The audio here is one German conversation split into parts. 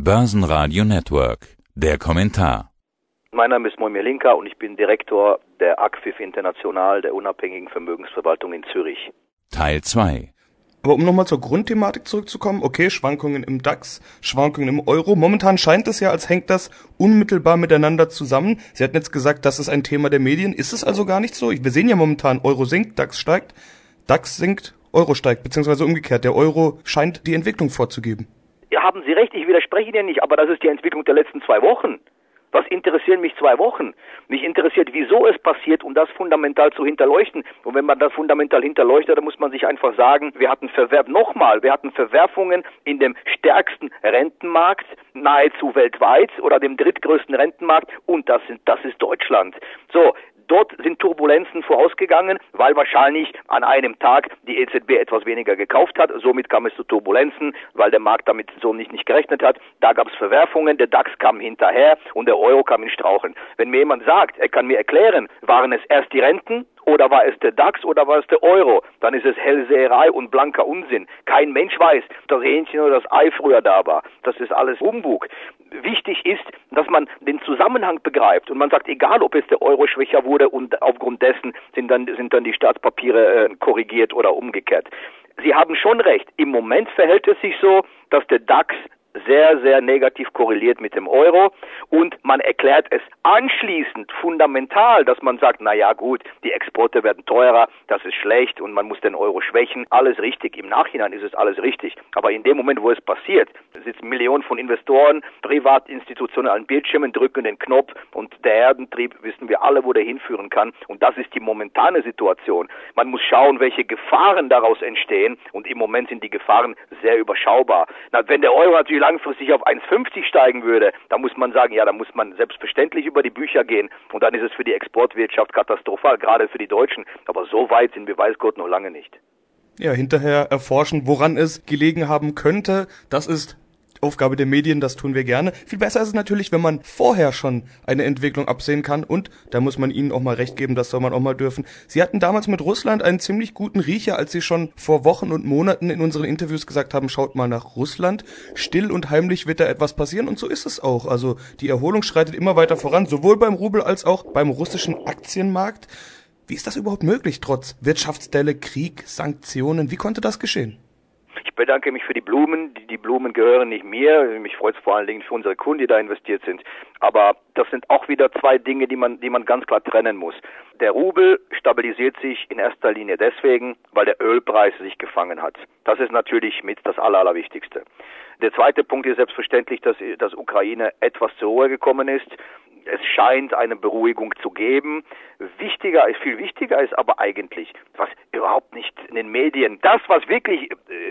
Börsenradio Network. Der Kommentar. Mein Name ist Moimir Linka und ich bin Direktor der ACFIF International, der unabhängigen Vermögensverwaltung in Zürich. Teil 2. Aber um nochmal zur Grundthematik zurückzukommen, okay, Schwankungen im DAX, Schwankungen im Euro. Momentan scheint es ja, als hängt das unmittelbar miteinander zusammen. Sie hatten jetzt gesagt, das ist ein Thema der Medien. Ist es also gar nicht so? Wir sehen ja momentan, Euro sinkt, DAX steigt, DAX sinkt, Euro steigt, beziehungsweise umgekehrt. Der Euro scheint die Entwicklung vorzugeben. Ja, haben Sie recht, ich widerspreche Ihnen nicht, aber das ist die Entwicklung der letzten 2 Wochen. Was interessieren mich 2 Wochen? Mich interessiert, wieso es passiert, um das fundamental zu hinterleuchten. Und wenn man das fundamental hinterleuchtet, dann muss man sich einfach sagen, wir hatten Verwerfungen in dem stärksten Rentenmarkt, nahezu weltweit, oder dem drittgrößten Rentenmarkt, und das ist Deutschland. So. Dort sind Turbulenzen vorausgegangen, weil wahrscheinlich an einem Tag die EZB etwas weniger gekauft hat. Somit kam es zu Turbulenzen, weil der Markt damit so nicht gerechnet hat. Da gab es Verwerfungen, der DAX kam hinterher und der Euro kam in Straucheln. Wenn mir jemand sagt, er kann mir erklären, waren es erst die Renten oder war es der DAX oder war es der Euro, dann ist es Hellseherei und blanker Unsinn. Kein Mensch weiß, das Hähnchen oder das Ei früher da war. Das ist alles Humbug. Wichtig ist, dass man den Zusammenhang begreift und man sagt, egal ob jetzt der Euro schwächer wurde und aufgrund dessen sind dann die Staatspapiere korrigiert oder umgekehrt. Sie haben schon recht, im Moment verhält es sich so, dass der DAX sehr, sehr negativ korreliert mit dem Euro und man erklärt es anschließend fundamental, dass man sagt, na ja gut, die Exporte werden teurer, das ist schlecht und man muss den Euro schwächen. Alles richtig, im Nachhinein ist es alles richtig. Aber in dem Moment, wo es passiert, sitzen Millionen von Investoren, Privatinstitutionen an Bildschirmen, drücken den Knopf und der Herdentrieb, wissen wir alle, wo der hinführen kann. Und das ist die momentane Situation. Man muss schauen, welche Gefahren daraus entstehen und im Moment sind die Gefahren sehr überschaubar. Na, wenn der Euro natürlich langfristig auf 1,50 steigen würde, dann muss man sagen, ja, da muss man selbstverständlich über die Bücher gehen und dann ist es für die Exportwirtschaft katastrophal, gerade für die Deutschen. Aber so weit sind wir, weiß Gott, noch lange nicht. Ja, hinterher erforschen, woran es gelegen haben könnte, das ist Aufgabe der Medien, das tun wir gerne. Viel besser ist es natürlich, wenn man vorher schon eine Entwicklung absehen kann und da muss man Ihnen auch mal recht geben, das soll man auch mal dürfen. Sie hatten damals mit Russland einen ziemlich guten Riecher, als Sie schon vor Wochen und Monaten in unseren Interviews gesagt haben, schaut mal nach Russland. Still und heimlich wird da etwas passieren und so ist es auch. Also die Erholung schreitet immer weiter voran, sowohl beim Rubel als auch beim russischen Aktienmarkt. Wie ist das überhaupt möglich, trotz Wirtschaftsdelle, Krieg, Sanktionen? Wie konnte das geschehen? Ich bedanke mich für die Blumen. Die Blumen gehören nicht mir. Mich freut es vor allen Dingen für unsere Kunden, die da investiert sind. Aber das sind auch wieder 2 Dinge, die man ganz klar trennen muss. Der Rubel stabilisiert sich in erster Linie deswegen, weil der Ölpreis sich gefangen hat. Das ist natürlich mit das Allerwichtigste. Der zweite Punkt ist selbstverständlich, dass Ukraine etwas zur Ruhe gekommen ist. Es scheint eine Beruhigung zu geben. Viel wichtiger ist aber eigentlich, was überhaupt nicht in den Medien, das, was wirklich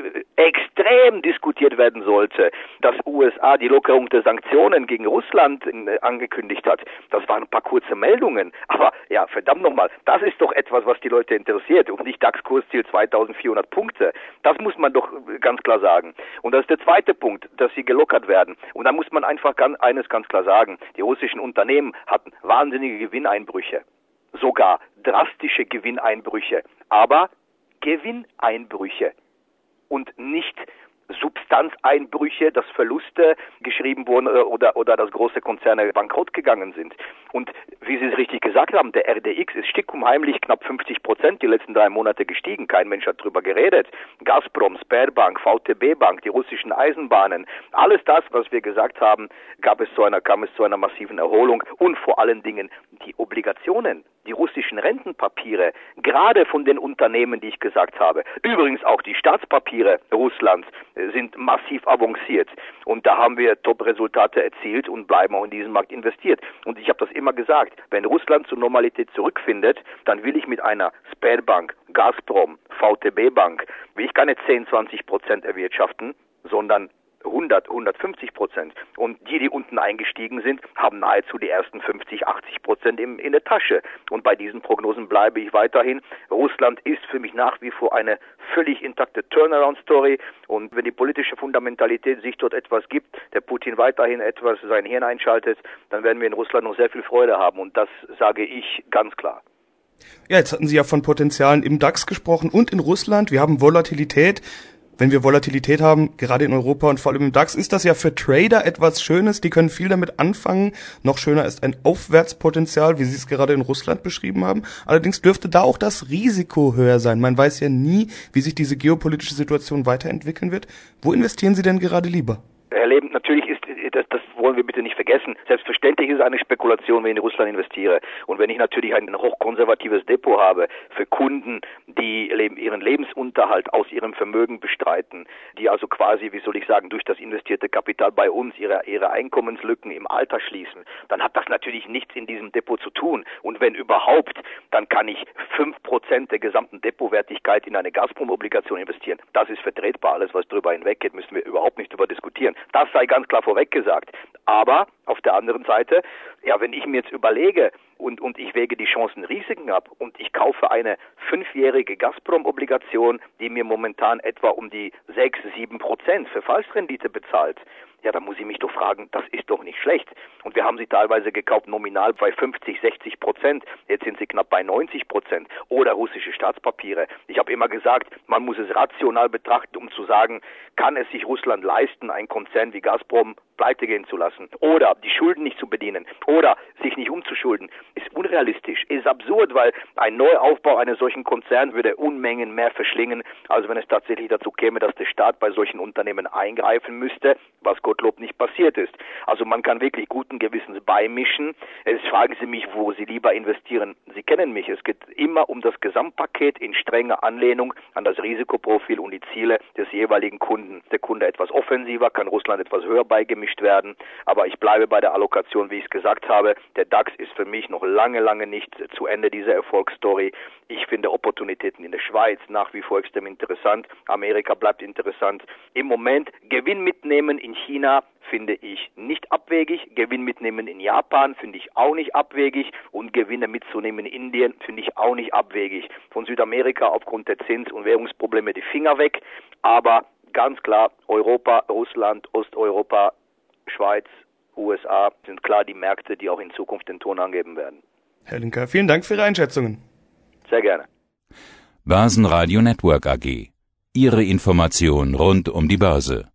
extrem diskutiert werden sollte, dass USA die Lockerung der Sanktionen gegen Russland angekündigt hat. Das waren ein paar kurze Meldungen. Aber ja, verdammt nochmal, das ist doch etwas, was die Leute interessiert und nicht DAX-Kursziel 2400 Punkte. Das muss man doch ganz klar sagen. Und das ist der zweite Punkt, dass sie gelockert werden. Und da muss man einfach eines ganz klar sagen. Die russischen Unternehmen hatten wahnsinnige Gewinneinbrüche. Sogar drastische Gewinneinbrüche. Aber Gewinneinbrüche. Und nicht Substanzeinbrüche, dass Verluste geschrieben wurden oder dass große Konzerne bankrott gegangen sind. Und wie Sie es richtig gesagt haben, der RDX ist stickumheimlich knapp 50% die letzten 3 Monate gestiegen. Kein Mensch hat drüber geredet. Gazprom, Sberbank, VTB Bank, die russischen Eisenbahnen, alles das, was wir gesagt haben, kam es zu einer massiven Erholung und vor allen Dingen die Obligationen, die russischen Rentenpapiere, gerade von den Unternehmen, die ich gesagt habe. Übrigens auch die Staatspapiere Russlands sind massiv avanciert. Und da haben wir Top-Resultate erzielt und bleiben auch in diesen Markt investiert. Und ich habe das immer gesagt, wenn Russland zur Normalität zurückfindet, dann will ich mit einer Sberbank, Gazprom, VTB Bank, will ich keine 10-20% erwirtschaften, sondern 150%. Und die unten eingestiegen sind, haben nahezu die ersten 50-80% in der Tasche. Und bei diesen Prognosen bleibe ich weiterhin. Russland ist für mich nach wie vor eine völlig intakte Turnaround-Story. Und wenn die politische Fundamentalität sich dort etwas gibt, der Putin weiterhin etwas sein Hirn einschaltet, dann werden wir in Russland noch sehr viel Freude haben. Und das sage ich ganz klar. Ja, jetzt hatten Sie ja von Potenzialen im DAX gesprochen und in Russland. Wir haben Volatilität. wenn wir Volatilität haben, gerade in Europa und vor allem im DAX, ist das ja für Trader etwas Schönes. Die können viel damit anfangen. Noch schöner ist ein Aufwärtspotenzial, wie Sie es gerade in Russland beschrieben haben. Allerdings dürfte da auch das Risiko höher sein. Man weiß ja nie, wie sich diese geopolitische Situation weiterentwickeln wird. Wo investieren Sie denn gerade lieber? Herr Leben, natürlich ist das wollen wir bitte nicht vergessen. Selbstverständlich ist es eine Spekulation, wenn ich in Russland investiere. Und wenn ich natürlich ein hochkonservatives Depot habe für Kunden, die ihren Lebensunterhalt aus ihrem Vermögen bestreiten, die also quasi, wie soll ich sagen, durch das investierte Kapital bei uns ihre Einkommenslücken im Alter schließen, dann hat das natürlich nichts in diesem Depot zu tun. Und wenn überhaupt, dann kann ich 5% der gesamten Depotwertigkeit in eine Gazprom-Obligation investieren. Das ist vertretbar. Alles, was darüber hinweggeht, müssen wir überhaupt nicht darüber diskutieren. Das sei ganz klar vorweg gesagt. Aber auf der anderen Seite, ja, wenn ich mir jetzt überlege und ich wäge die Chancen-Risiken ab und ich kaufe eine 5-jährige Gazprom-Obligation, die mir momentan etwa um die 6-7% Verfallsrendite bezahlt, ja, dann muss ich mich doch fragen, das ist doch nicht schlecht. Und wir haben sie teilweise gekauft nominal bei 50-60%, jetzt sind sie knapp bei 90%. Oder russische Staatspapiere. Ich habe immer gesagt, man muss es rational betrachten, um zu sagen, kann es sich Russland leisten, einen Konzern wie Gazprom pleite gehen zu lassen oder die Schulden nicht zu bedienen oder sich nicht umzuschulden, ist unrealistisch, ist absurd, weil ein Neuaufbau eines solchen Konzerns würde Unmengen mehr verschlingen, als wenn es tatsächlich dazu käme, dass der Staat bei solchen Unternehmen eingreifen müsste, was Gottlob nicht passiert ist. Also man kann wirklich guten Gewissens beimischen. Jetzt fragen Sie mich, wo Sie lieber investieren. Sie kennen mich, es geht immer um das Gesamtpaket in strenger Anlehnung an das Risikoprofil und die Ziele des jeweiligen Kunden. Der Kunde etwas offensiver, kann Russland etwas höher beigemischt werden, aber ich bleibe bei der Allokation, wie ich es gesagt habe. Der DAX ist für mich noch lange nicht zu Ende dieser Erfolgsstory. Ich finde Opportunitäten in der Schweiz nach wie vor extrem interessant. Amerika bleibt interessant. Im Moment Gewinn mitnehmen in China finde ich nicht abwegig. Gewinn mitnehmen in Japan finde ich auch nicht abwegig. Und Gewinne mitzunehmen in Indien finde ich auch nicht abwegig. Von Südamerika aufgrund der Zins- und Währungsprobleme die Finger weg. Aber ganz klar, Europa, Russland, Osteuropa, Schweiz, USA sind klar die Märkte, die auch in Zukunft den Ton angeben werden. Herr Linker, vielen Dank für Ihre Einschätzungen. Sehr gerne. Börsenradio Network AG. Ihre Information rund um die Börse.